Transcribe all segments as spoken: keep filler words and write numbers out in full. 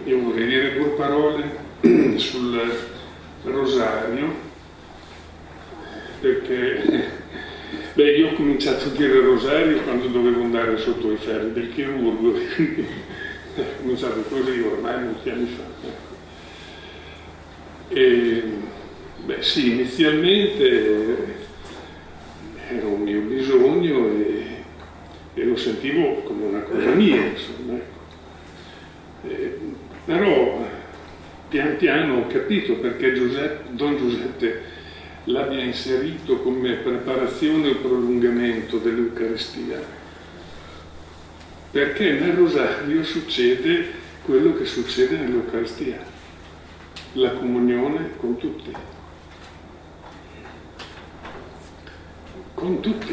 io vorrei dire due parole sul rosario, perché beh, io ho cominciato a dire rosario quando dovevo andare sotto i ferri del chirurgo, quindi ho cominciato così ormai molti anni fa. E, beh sì, inizialmente era un mio bisogno e, e lo sentivo come una cosa mia, insomma. E, però pian piano ho capito perché Giuseppe, Don Giuseppe l'abbia inserito come preparazione o prolungamento dell'Eucaristia, perché nel rosario succede quello che succede nell'Eucaristia, la comunione con tutti, con tutti.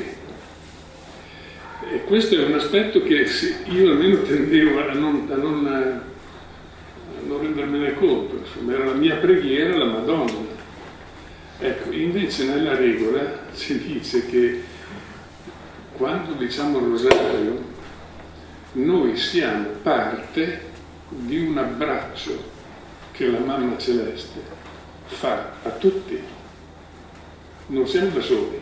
E questo è un aspetto che io almeno tendevo a non, a non, a non rendermene conto, insomma, era la mia preghiera, la Madonna. Ecco, invece nella regola si dice che quando diciamo il rosario noi siamo parte di un abbraccio che la Mamma Celeste fa a tutti, non siamo da soli.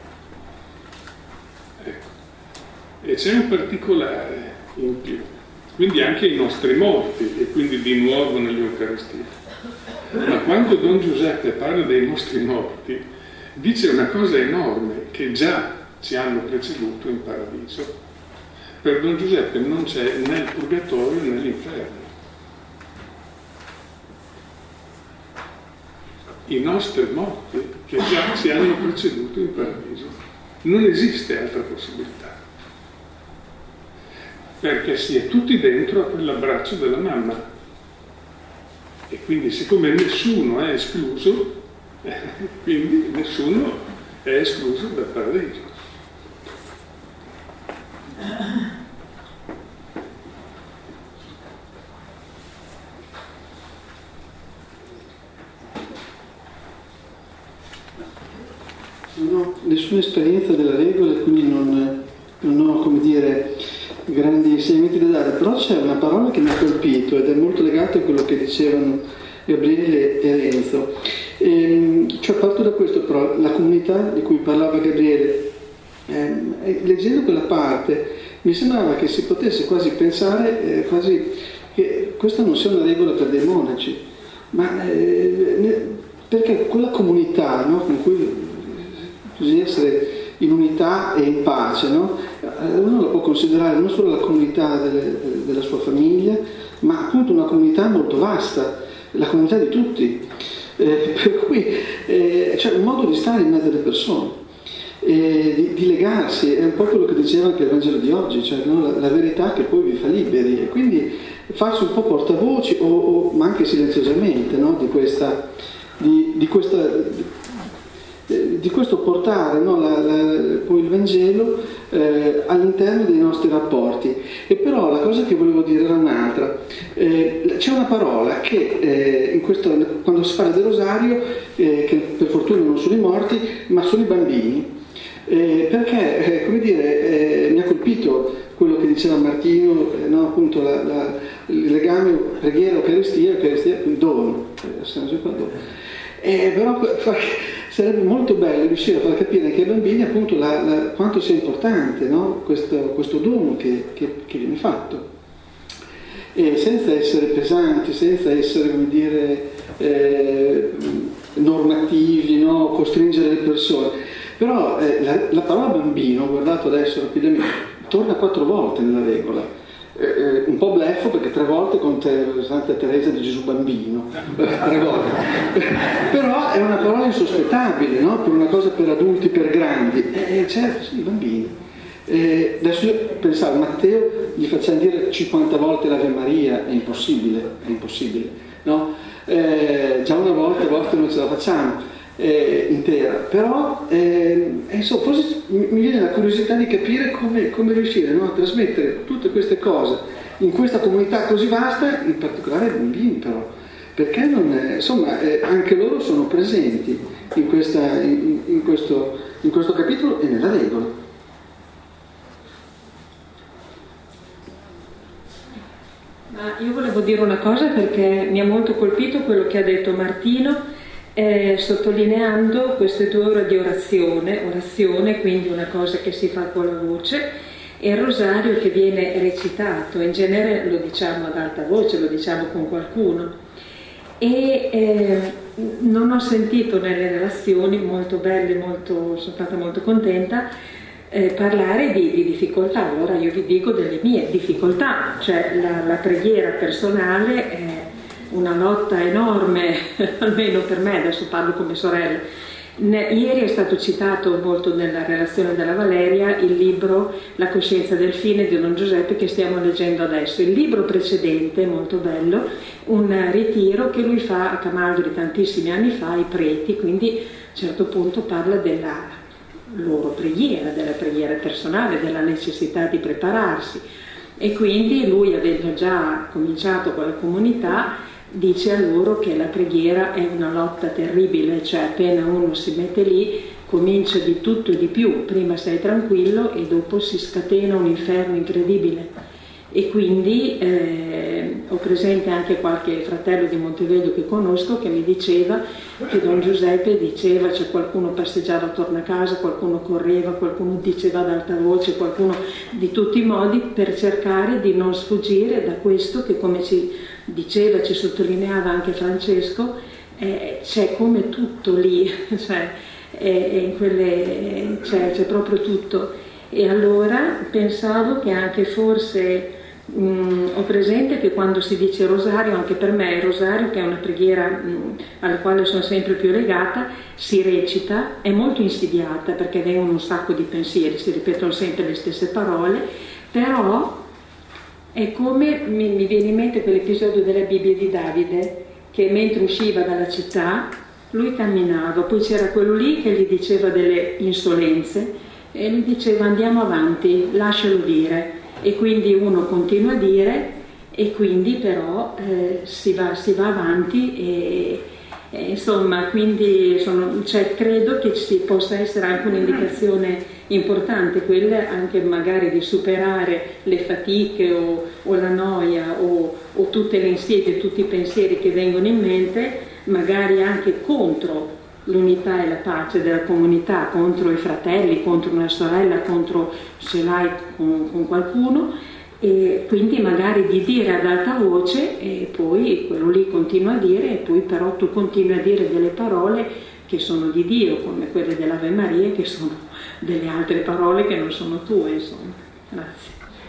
Ecco. E c'è un particolare in più, quindi anche i nostri morti, e quindi di nuovo nell'Eucaristia. Ma quando Don Giuseppe parla dei nostri morti, dice una cosa enorme, che già ci hanno preceduto in paradiso. Per Don Giuseppe non c'è né il purgatorio né l'inferno. I nostri morti che già ci hanno preceduto in paradiso. Non esiste altra possibilità. Perché si è tutti dentro a quell'abbraccio della mamma. E quindi siccome nessuno è escluso, eh, quindi nessuno è escluso dal paradiso. Non ho nessuna esperienza della regola e quindi non, non ho, come dire, grandi insegnamenti da dare, però c'è una parola che mi ha colpito ed è molto legata a quello che dicevano Gabriele e Renzo. E, cioè parto da questo, però la comunità di cui parlava Gabriele, eh, leggendo quella parte mi sembrava che si potesse quasi pensare eh, quasi che questa non sia una regola per dei monaci, ma eh, ne, perché quella comunità, no, con cui bisogna essere in unità e in pace, no? Uno lo può considerare non solo la comunità delle, della sua famiglia, ma appunto una comunità molto vasta, la comunità di tutti, eh, per cui eh, c'è un modo di stare in mezzo alle persone, eh, di, di legarsi, è un po' quello che diceva anche il Vangelo di oggi, cioè no? la, la verità che poi vi fa liberi, e quindi farsi un po' portavoci, o, o, ma anche silenziosamente, no? di questa... Di, di questa di questo portare no, la, la, poi il Vangelo eh, all'interno dei nostri rapporti. E però la cosa che volevo dire era un'altra. Eh, c'è una parola che eh, in questo, quando si parla del rosario, eh, che per fortuna non sono i morti, ma sono i bambini. Eh, perché, eh, come dire, eh, mi ha colpito quello che diceva Martino, eh, no, appunto la, la, il legame preghiera, Eucaristia, Eucaristia, dono. Eh, eh, però sarebbe molto bello riuscire a far capire anche ai bambini appunto la, la, quanto sia importante, no? questo, questo dono che, che, che viene fatto, e senza essere pesanti, senza essere, come dire, eh, normativi, no? Costringere le persone. Però eh, la, la parola bambino, guardato adesso rapidamente, torna quattro volte nella regola. Eh, un po' bleffo perché tre volte con te, Santa Teresa di Gesù bambino, tre volte. Però è una parola insospettabile, no? Per una cosa per adulti, per grandi. Eh, certo, sì, bambini. Eh, adesso io pensavo, Matteo gli facciamo dire cinquanta volte l'Ave Maria, è impossibile, è impossibile, no? Eh, già una volta a volte non ce la facciamo. Eh, intera, però eh, insomma, forse mi viene la curiosità di capire come, come riuscire, no, a trasmettere tutte queste cose in questa comunità così vasta, in particolare ai bambini, però perché non è, insomma eh, anche loro sono presenti in, questa, in, in, questo, in questo capitolo e nella regola. Ma io volevo dire una cosa perché mi ha molto colpito quello che ha detto Martino, eh, sottolineando queste due ore di orazione, orazione quindi una cosa che si fa con la voce, e il rosario che viene recitato. In genere lo diciamo ad alta voce, lo diciamo con qualcuno. E eh, non ho sentito nelle relazioni molto belle, molto, sono stata molto contenta, eh, parlare di, di difficoltà. Allora io vi dico delle mie difficoltà, cioè la, la preghiera personale è una lotta enorme, almeno per me, adesso parlo come sorella. Ne, ieri è stato citato molto nella relazione della Valeria il libro La coscienza del fine di Don Giuseppe che stiamo leggendo adesso. Il libro precedente, molto bello, un ritiro che lui fa a Camaldoli tantissimi anni fa ai preti, quindi a un certo punto parla della loro preghiera, della preghiera personale, della necessità di prepararsi, e quindi lui, avendo già cominciato con la comunità, dice a loro che la preghiera è una lotta terribile, cioè appena uno si mette lì comincia di tutto e di più, prima sei tranquillo e dopo si scatena un inferno incredibile. E quindi eh, ho presente anche qualche fratello di Montevedio che conosco che mi diceva che Don Giuseppe diceva, cioè qualcuno passeggiava attorno a casa, qualcuno correva, qualcuno diceva ad alta voce, qualcuno di tutti i modi per cercare di non sfuggire da questo che, come ci diceva, ci sottolineava anche Francesco, eh, c'è come tutto lì, cioè eh, in quelle, c'è, c'è proprio tutto. E allora pensavo che anche forse mh, ho presente che quando si dice rosario, anche per me il rosario, che è una preghiera mh, alla quale sono sempre più legata, si recita, è molto insidiata perché vengono un sacco di pensieri, si ripetono sempre le stesse parole, però è come, mi, mi viene in mente quell'episodio della Bibbia di Davide, che mentre usciva dalla città, lui camminava, poi c'era quello lì che gli diceva delle insolenze, e gli diceva andiamo avanti, lascialo dire, e quindi uno continua a dire, e quindi però eh, si, va, si va avanti, e, e insomma, quindi sono, cioè, credo che ci possa essere anche un'indicazione importante, quella anche magari di superare le fatiche o, o la noia o, o tutte le insidie, tutti i pensieri che vengono in mente, magari anche contro l'unità e la pace della comunità, contro i fratelli, contro una sorella, contro se l'hai con, con qualcuno, e quindi magari di dire ad alta voce e poi quello lì continua a dire, e poi però tu continui a dire delle parole che sono di Dio, come quelle dell'Ave Maria, che sono delle altre parole che non sono tue, insomma. Grazie.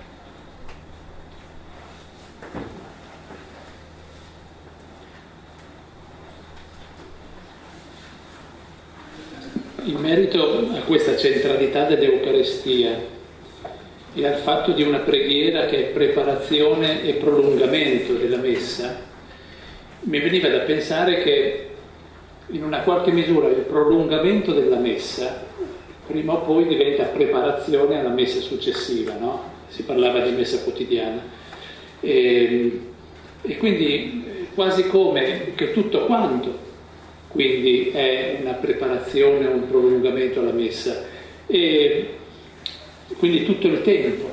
In merito a questa centralità dell'Eucaristia e al fatto di una preghiera che è preparazione e prolungamento della Messa, mi veniva da pensare che in una qualche misura il prolungamento della Messa prima o poi diventa preparazione alla Messa successiva, no? Si parlava di Messa quotidiana. E, e quindi quasi come che tutto quanto quindi è una preparazione, un prolungamento alla Messa, e quindi tutto il tempo.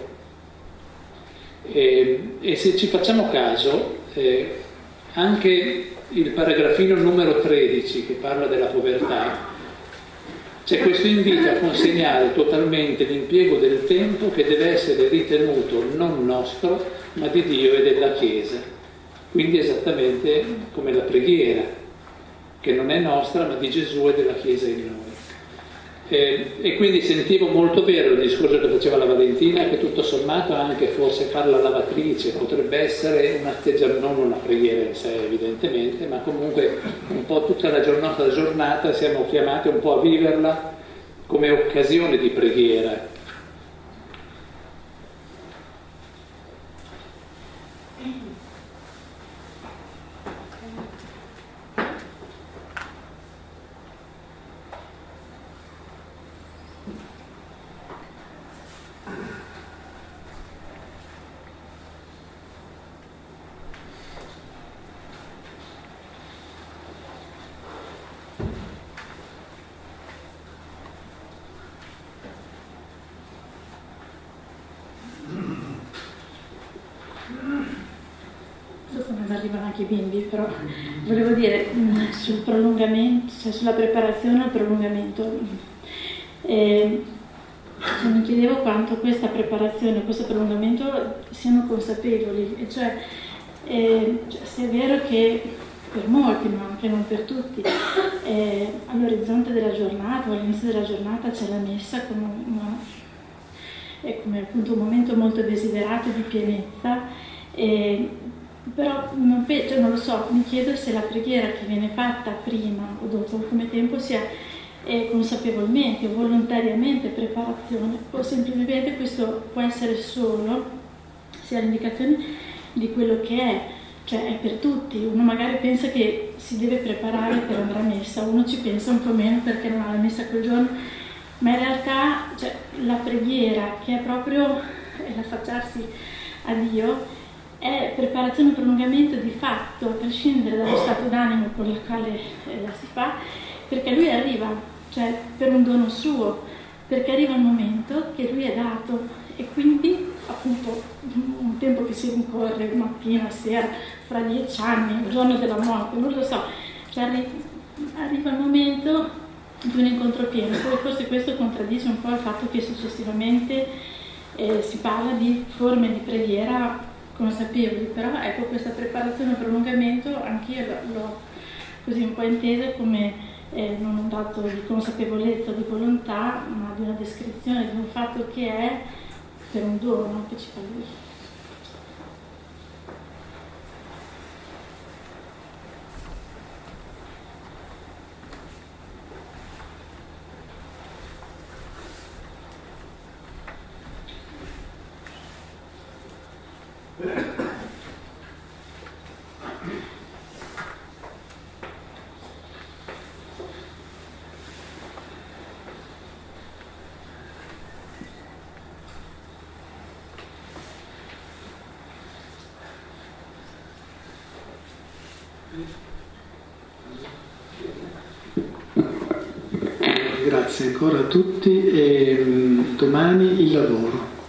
E, e se ci facciamo caso, eh, anche il paragrafino numero tredici che parla della povertà, c'è questo invito a consegnare totalmente l'impiego del tempo che deve essere ritenuto non nostro, ma di Dio e della Chiesa. Quindi esattamente come la preghiera, che non è nostra ma di Gesù e della Chiesa in noi. E, e quindi sentivo molto vero il discorso che faceva la Valentina, che tutto sommato anche forse far la lavatrice potrebbe essere un atteggiamento, non una preghiera in sé evidentemente, ma comunque un po' tutta la giornata, la giornata siamo chiamati un po' a viverla come occasione di preghiera. arrivano anche i bimbi, però volevo dire sul prolungamento, cioè sulla preparazione al prolungamento. Eh, mi chiedevo quanto questa preparazione, questo prolungamento siano consapevoli, e cioè, eh, cioè se è vero che per molti, ma anche non per tutti, eh, all'orizzonte della giornata o all'inizio della giornata c'è la messa come, una, è come appunto un momento molto desiderato di pienezza, eh, però non, cioè non lo so, mi chiedo se la preghiera che viene fatta prima o dopo come tempo sia eh, consapevolmente o volontariamente preparazione, o semplicemente questo può essere solo, sia l'indicazione di quello che è. Cioè è per tutti, uno magari pensa che si deve preparare per andare a messa, uno ci pensa un po' meno perché non ha la messa quel giorno, ma in realtà cioè, la preghiera, che è proprio l'affacciarsi a Dio, è preparazione e prolungamento di fatto, a prescindere dallo stato d'animo con il quale eh, la si fa, perché lui arriva, cioè per un dono suo, perché arriva il momento che lui è dato, e quindi appunto un tempo che si rincorre, mattina, sera, fra dieci anni, il giorno della morte, non lo so, cioè arri- arriva il momento di un incontro pieno. Poi forse questo contraddice un po' il fatto che successivamente eh, si parla di forme di preghiera consapevoli, però ecco, questa preparazione e prolungamento anch'io l'ho così un po' intesa come eh, non un dato di consapevolezza, di volontà, ma di una descrizione di un fatto che è per un dono che ci fa lui. Grazie ancora a tutti e domani il lavoro.